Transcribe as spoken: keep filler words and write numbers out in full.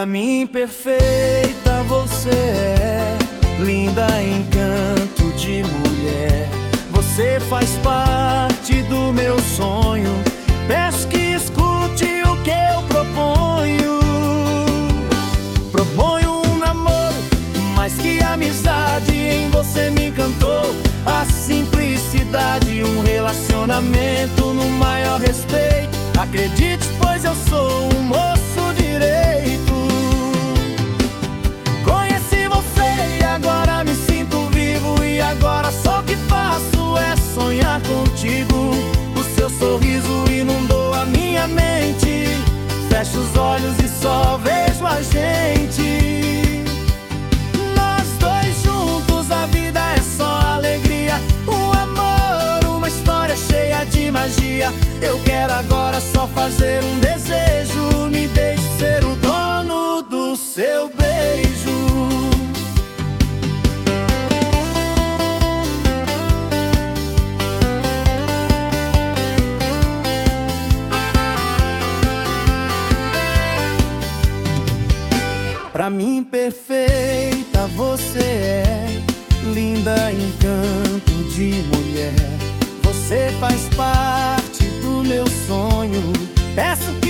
Pra mim perfeita você é, linda encanto de mulher. Você faz parte do meu sonho, peço que escute o que eu proponho. Proponho um namoro, mais que amizade, em você me encantou a simplicidade. Um relacionamento no maior respeito, acredite, pois eu sou um moço direito. Conheci você e agora me sinto vivo, e agora só o que faço é sonhar contigo. O seu sorriso inundou a minha mente, fecho os olhos e só vejo a gente. Nós dois juntos, a vida é só alegria, um amor, uma história cheia de magia. Eu quero agora só fazer um desejo, me deixe ser o dono do seu beijo. Pra mim perfeita você é, linda encanto de mulher. Você faz parte do meu sonho, peço